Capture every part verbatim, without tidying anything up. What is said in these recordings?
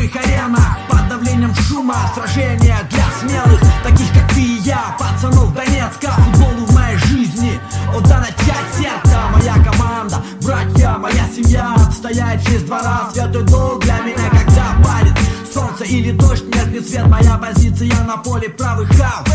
мировых аренах, под давлением шума, сражения для смелых, таких как ты и я, пацанов Донецка. Футболу в моей жизни отдана часть сердца. Моя команда, братья, моя семья отстояет шесть двора. Святой долг для меня, когда палит солнце или дождь, нет, не свет. Моя позиция на поле, правый хав.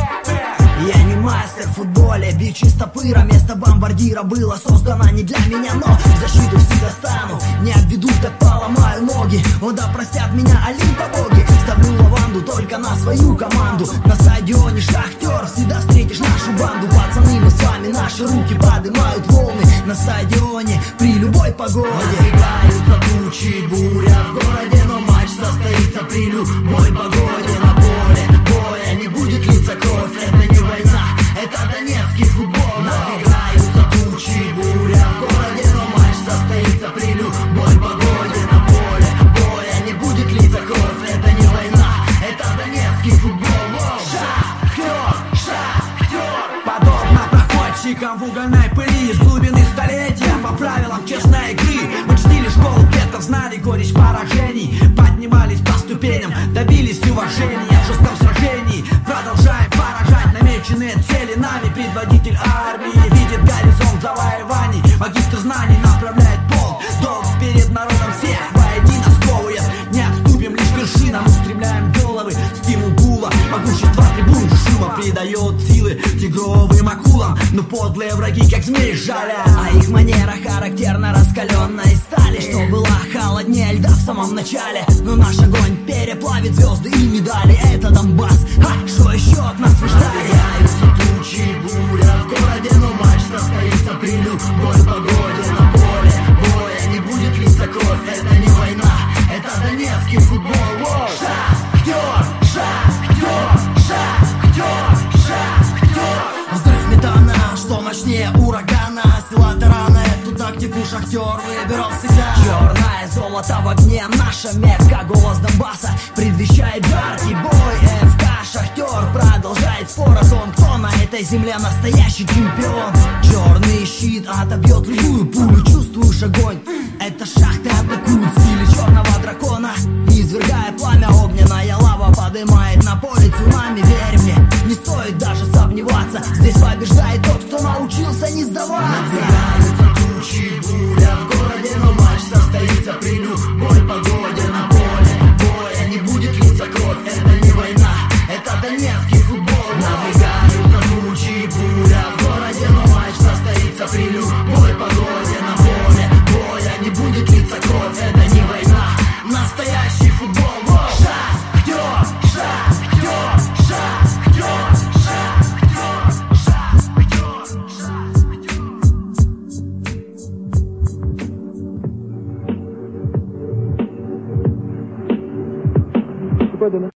Я не мастер в футболе, бью чисто пыра. Место бомбардира было создано не для меня, но в защиту всегда стану. Не обведу, так поломаю ноги. О, да простят меня Олимпа боги. Ставлю лаванду только на свою команду. На стадионе Шахтер всегда встретишь нашу банду. Пацаны, мы с вами, наши руки поднимают волны. На стадионе при любой погоде. Надвигаются тучи, буря в городе, но матч состоится при любой погоде. На поле боя не будет литься кровь, это не война, это донецкий футбол. Надвигаются тучи, буря в городе, но матч состоится при любой погоде. На поле боя не будет литься кровь, это не война, это донецкий футбол. Шахтер, Шахтер, подобно проходчикам в угольной пыли, из глубины столетия по правилам честной игры. Мы чтили школу предков, знали горечь поражений, поднимались по ступеням, добились уважения в жестком сражении. Продолжаем поражать намеченные цели нами. Предводитель армии видит горизонт завоеваний. Магистр знаний направляет полк, долг перед народом всех воедино сковывает. Не отступим, лишь вершинам устремляем головы. Стимул гула, могущество трибун, шума придает силы тигровым акулам. Но подлые враги, как змеи, жалят. А их манера характерно раскаленной стали, что была холоднее льда в самом начале. Но наш огонь переплавит звезды и медали. Это Донбасс, а что еще от нас вы ждали? Надвигаются тучи, буря в городе, но матч состоится при любой погоде. На поле боя не будет литься кровь, это не война, это донецкий футбол. Шахтер, Шахтер, Шахтер, Шахтер. Взрыв метана, что мощнее урагана. Сила тарана, это туда, где был Шахтер выбирал всегда. Черное золото в огне, наша метка. Голос Донбасса предвещает жаркий бой. ФК Шахтер продолжает спор о том, кто на этой земле настоящий чемпион. Черный щит отобьет любую пулю, чувствуешь огонь. Это шахты атакуют в стиле черного дракона. Извергая пламя, огненная лава поднимает на поле цунами. Верь мне, не стоит даже сомневаться, здесь побеждает тот, кто научился не сдаваться. Надвигаются тучи, буря в городе, но матч состоится при любой погоде. На поле боя не будет литься кровь, это не война, это донецкий футбол. Надвигаются тучи, буря в городе, но матч состоится при любой погоде. На поле боя не будет литься кровь, это не война, настоящий футбол. Шахтер, Шахтер, Шахтер, Шахтер, Шахтер.